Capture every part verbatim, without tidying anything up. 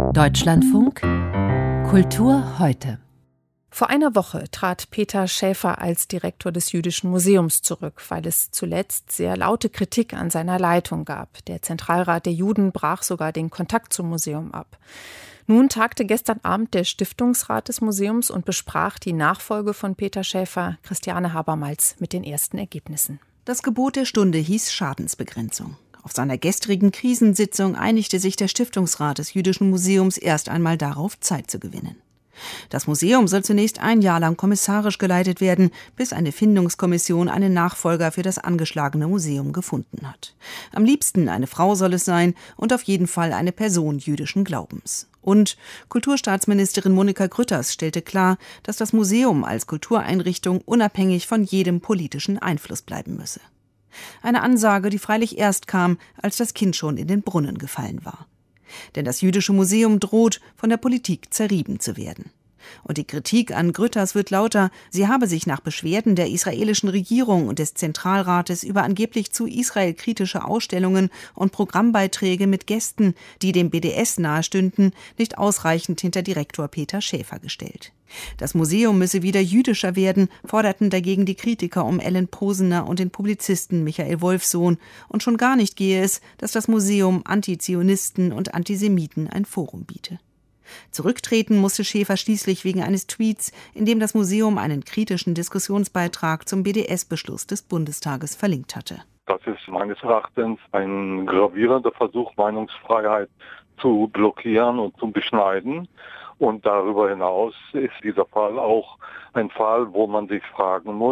Deutschlandfunk Kultur heute. Vor einer Woche trat Peter Schäfer als Direktor des Jüdischen Museums zurück, weil es zuletzt sehr laute Kritik an seiner Leitung gab. Der Zentralrat der Juden brach sogar den Kontakt zum Museum ab. Nun tagte gestern Abend der Stiftungsrat des Museums und besprach die Nachfolge von Peter Schäfer. Christiane Habermals mit den ersten Ergebnissen. Das Gebot der Stunde hieß Schadensbegrenzung. Auf seiner gestrigen Krisensitzung einigte sich der Stiftungsrat des Jüdischen Museums erst einmal darauf, Zeit zu gewinnen. Das Museum soll zunächst ein Jahr lang kommissarisch geleitet werden, bis eine Findungskommission einen Nachfolger für das angeschlagene Museum gefunden hat. Am liebsten eine Frau soll es sein und auf jeden Fall eine Person jüdischen Glaubens. Und Kulturstaatsministerin Monika Grütters stellte klar, dass das Museum als Kultureinrichtung unabhängig von jedem politischen Einfluss bleiben müsse. Eine Ansage, die freilich erst kam, als das Kind schon in den Brunnen gefallen war. Denn das Jüdische Museum droht, von der Politik zerrieben zu werden. Und die Kritik an Grütters wird lauter, sie habe sich nach Beschwerden der israelischen Regierung und des Zentralrates über angeblich zu Israel kritische Ausstellungen und Programmbeiträge mit Gästen, die dem B D S nahestünden, nicht ausreichend hinter Direktor Peter Schäfer gestellt. Das Museum müsse wieder jüdischer werden, forderten dagegen die Kritiker um Ellen Posener und den Publizisten Michael Wolfsohn. Und schon gar nicht gehe es, dass das Museum Antizionisten und Antisemiten ein Forum biete. Zurücktreten musste Schäfer schließlich wegen eines Tweets, in dem das Museum einen kritischen Diskussionsbeitrag zum B D S-Beschluss des Bundestages verlinkt hatte. Das ist meines Erachtens ein gravierender Versuch, Meinungsfreiheit zu blockieren und zu beschneiden. Und darüber hinaus ist dieser Fall auch ein Fall, wo man sich fragen muss,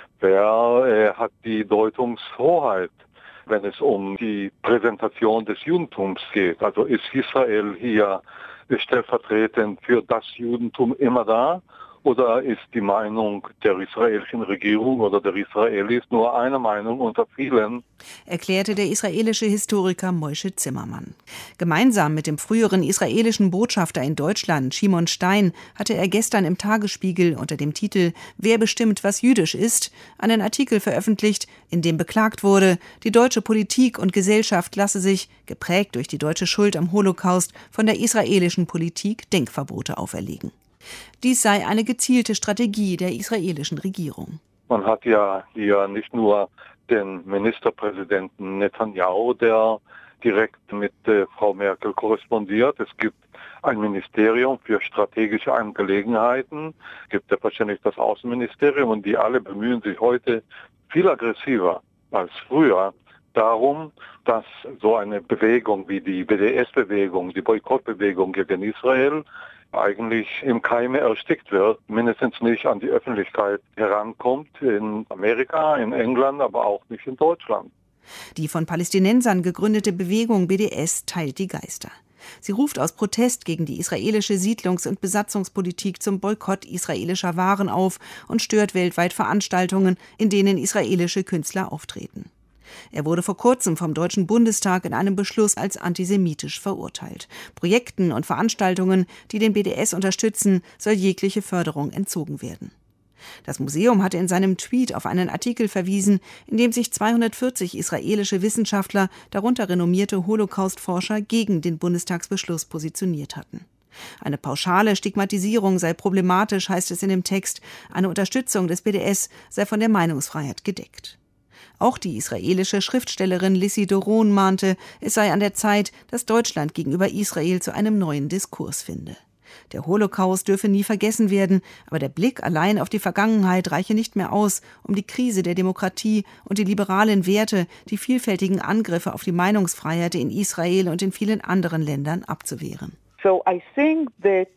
wer äh, hat die Deutungshoheit, wenn es um die Präsentation des Judentums geht. Also ist Israel hier stellvertretend für das Judentum immer da? Oder ist die Meinung der israelischen Regierung oder der Israelis nur eine Meinung unter vielen? Erklärte der israelische Historiker Moshe Zimmermann. Gemeinsam mit dem früheren israelischen Botschafter in Deutschland, Shimon Stein, hatte er gestern im Tagesspiegel unter dem Titel »Wer bestimmt, was jüdisch ist?« einen Artikel veröffentlicht, in dem beklagt wurde, die deutsche Politik und Gesellschaft lasse sich, geprägt durch die deutsche Schuld am Holocaust, von der israelischen Politik Denkverbote auferlegen. Dies sei eine gezielte Strategie der israelischen Regierung. Man hat ja hier nicht nur den Ministerpräsidenten Netanyahu, der direkt mit äh, Frau Merkel korrespondiert. Es gibt ein Ministerium für strategische Angelegenheiten. Es gibt ja wahrscheinlich das Außenministerium und die alle bemühen sich heute viel aggressiver als früher darum, dass so eine Bewegung wie die B D S-Bewegung, die Boykottbewegung gegen Israel eigentlich im Keime erstickt wird, mindestens nicht an die Öffentlichkeit herankommt, in Amerika, in England, aber auch nicht in Deutschland. Die von Palästinensern gegründete Bewegung B D S teilt die Geister. Sie ruft aus Protest gegen die israelische Siedlungs- und Besatzungspolitik zum Boykott israelischer Waren auf und stört weltweit Veranstaltungen, in denen israelische Künstler auftreten. Er wurde vor kurzem vom Deutschen Bundestag in einem Beschluss als antisemitisch verurteilt. Projekten und Veranstaltungen, die den B D S unterstützen, soll jegliche Förderung entzogen werden. Das Museum hatte in seinem Tweet auf einen Artikel verwiesen, in dem sich zweihundertvierzig israelische Wissenschaftler, darunter renommierte Holocaust-Forscher, gegen den Bundestagsbeschluss positioniert hatten. Eine pauschale Stigmatisierung sei problematisch, heißt es in dem Text. Eine Unterstützung des B D S sei von der Meinungsfreiheit gedeckt. Auch die israelische Schriftstellerin Lissi Doron mahnte, es sei an der Zeit, dass Deutschland gegenüber Israel zu einem neuen Diskurs finde. Der Holocaust dürfe nie vergessen werden, aber der Blick allein auf die Vergangenheit reiche nicht mehr aus, um die Krise der Demokratie und die liberalen Werte, die vielfältigen Angriffe auf die Meinungsfreiheit in Israel und in vielen anderen Ländern abzuwehren. So I think that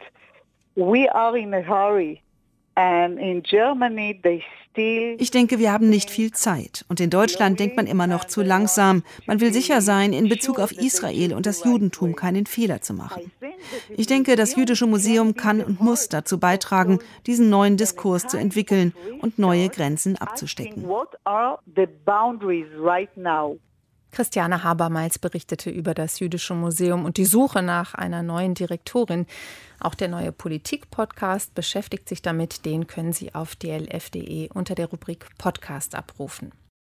we are in a hurry. Ich denke, wir haben nicht viel Zeit. Und in Deutschland denkt man immer noch zu langsam. Man will sicher sein, in Bezug auf Israel und das Judentum keinen Fehler zu machen. Ich denke, das Jüdische Museum kann und muss dazu beitragen, diesen neuen Diskurs zu entwickeln und neue Grenzen abzustecken. Christiane Habermals berichtete über das Jüdische Museum und die Suche nach einer neuen Direktorin. Auch der neue Politik-Podcast beschäftigt sich damit. Den können Sie auf d l f punkt d e unter der Rubrik Podcast abrufen.